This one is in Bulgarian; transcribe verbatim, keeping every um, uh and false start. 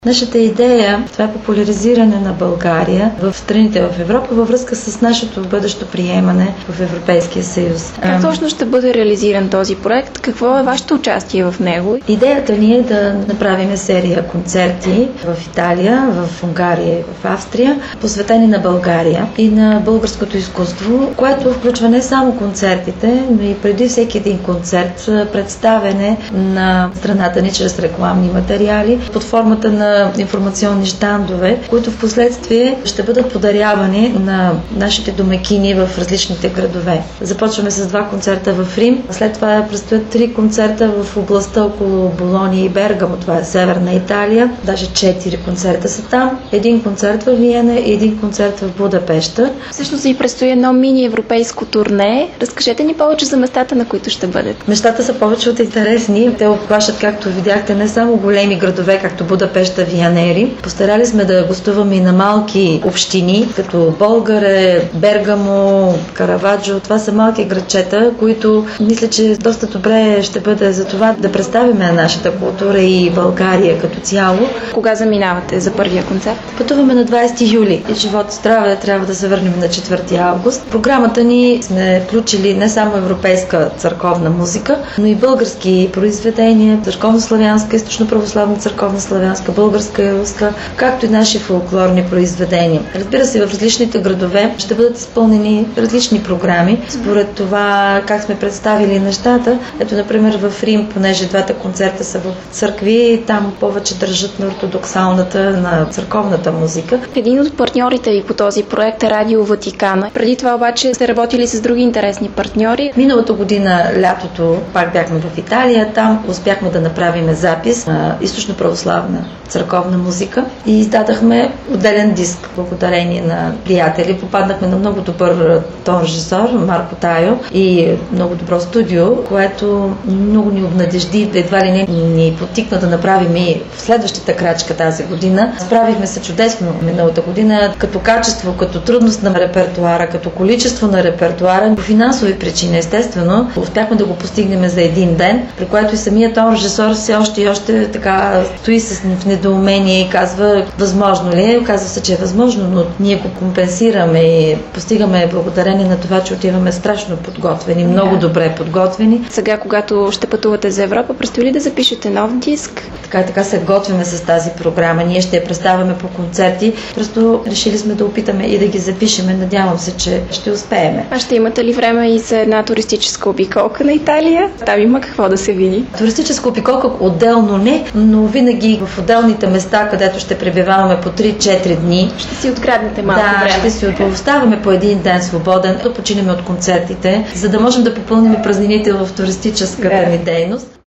Нашата идея, това е популяризиране на България в страните в Европа във връзка с нашето бъдещо приемане в Европейския съюз. Как точно ще бъде реализиран този проект? Какво е вашето участие в него? Идеята ни е да направим серия концерти в Италия, в Унгария и в Австрия, посветени на България и на българското изкуство, което включва не само концертите, но и преди всеки един концерт представяне на страната ни чрез рекламни материали под формата на информационни щандове, които в последствие ще бъдат подарявани на нашите домакини в различните градове. Започваме с два концерта в Рим, след това предстоят три концерта в областта около Болония и Бергамо, това е Северна Италия, даже четири концерта са там, един концерт в Виена и един концерт в Будапеща. Всъщност и предстои едно мини европейско турне. Разкажете ни повече за местата, на които ще бъдете. Местата са повече от интересни. Те обхващат, както видяхте, не само големи градове, както Будапеща, Виена и Рим. Постарали сме да гостуваме и на малки общини, като Болгаре, Бергамо, Караваджо. Това са малки градчета, които мисля, че доста добре ще бъде за това да представим нашата култура и България като цяло. Кога заминавате за първия концерт? Пътуваме на двадесети юли и живот и здраве трябва да се върнем на четвърти август. Програмата ни сме включили не само европейска църковна музика, но и български произведения, църковно-славянска, източно-православна църковно-славянска, българска и руска, както и наши фолклорни произведения. Разбира се, в различните градове ще бъдат изпълнени различни програми, според това как сме представили нещата. Ето, например, в Рим, понеже двата концерта са в църкви, там повече държат на ортодоксалната, на църковната музика. Един от партньорите ви по този проект е Радио Ватикана. Преди това обаче сте работили с други интересни партньори. Миналата година, лятото, пак бяхме в Италия. Там успяхме да направим запис на източно-православна църковна музика и издадахме отделен диск благодарение на приятели. Попаднахме на много добър тон режисьор Марко Тайо и много добро студио, което много ни обнадежди, едва ли не ни потикна да направим и в следващата крачка тази година. Справихме се чудесно миналата година, като качество, като трудност на репертуара, като количество на репертуара, по финансови причини, естествено. Успяхме да го постигнем за един ден, при което и самият тон режисьор все още и още така стои с недоумение и казва, възможно ли е? Оказва се, че е възможно, но ние го компенсираме и постигаме благодарение на това, че отиваме страшно подготвени, много добре подготвени. Сега, когато ще пътувате за Европа, предстои ли да запишете нов диск? Така и така се готвиме с тази програма. Ние ще я представяме по концерти. Просто решили сме да опитаме и да ги запишеме. Надявам се, че ще успееме. А ще имате ли време и за една туристическа обиколка на Италия? Там има какво да се види. Туристическа обиколка отделно не, но винаги в отделните места, където ще пребиваваме по три-четири дни. Ще си откраднете малко да, време. Да, ще си оставаме по един ден свободен, да починем от концертите, за да можем да попълним празнените в туристическата ни дейност.